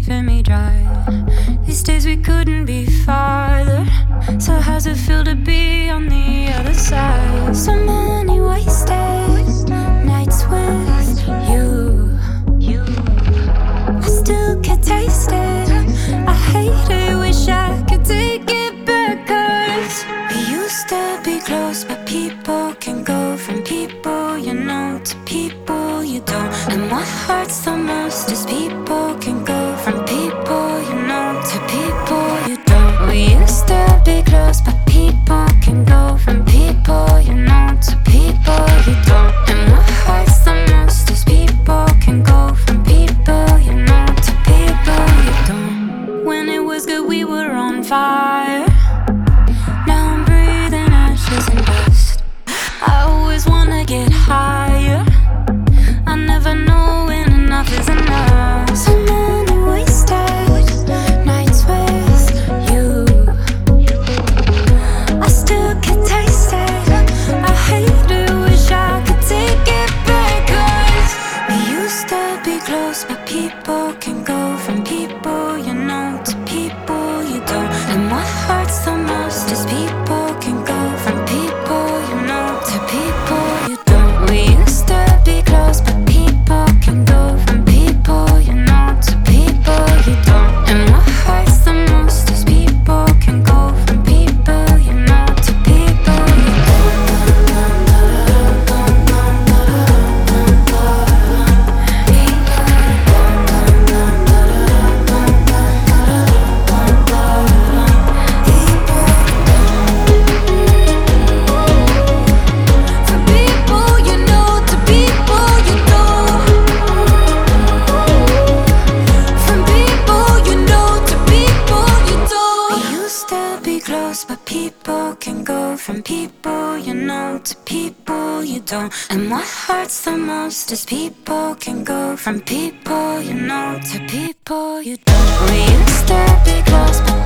leaving me dry. These days we couldn't be farther. So how's it feel to be on the other side? So many wasted nights with you. I still can taste it. I hate it, wish I could take it back. 'Cause we used to be close, but people can go from people you know to people you don't. And what hurts the most is people can go from people you know to people you don't. We used to be close, but people can go from people you know to people you don't. And what hurts the most is people can go from people you know to people you don't. When it was good we were on fire. Now I'm breathing ashes and dust. I always wanna get higher. I never know when enough is enough. So many wasted nights with you. I still can taste it. I hate it, wish I could take it back. 'Cause we used to be close, but people can go from people you know to people you don't. And what hurts the most is people can go from people you know to people you don't. We used to be close, but people can go from people you know to people you don't. And what hurts the most is people can go from people you know to people you but people can go from people you know to people you don't. And what hurts the most is people can go from people you know to people you don't. We used to be close, but